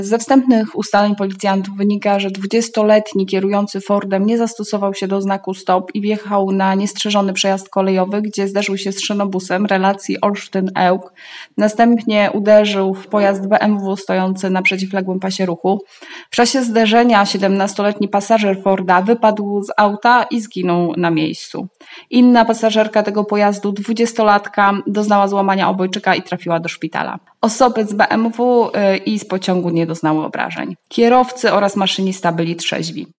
Ze wstępnych ustaleń policjantów wynika, że 20-letni kierujący Fordem nie zastosował się do znaku stop i wjechał na niestrzeżony przejazd kolejowy, gdzie zderzył się z szynobusem relacji Olsztyn-Ełk. Następnie uderzył w pojazd BMW stojący na przeciwległym pasie ruchu. W czasie zderzenia 17-letni pasażer Forda wypadł z auta i zginął na miejscu. Inna pasażerka tego pojazdu, 20-latka, doznała złamania obojczyka i trafiła do szpitala. Osoby z BMW i z pociągu nie doznały obrażeń. Kierowcy oraz maszynista byli trzeźwi.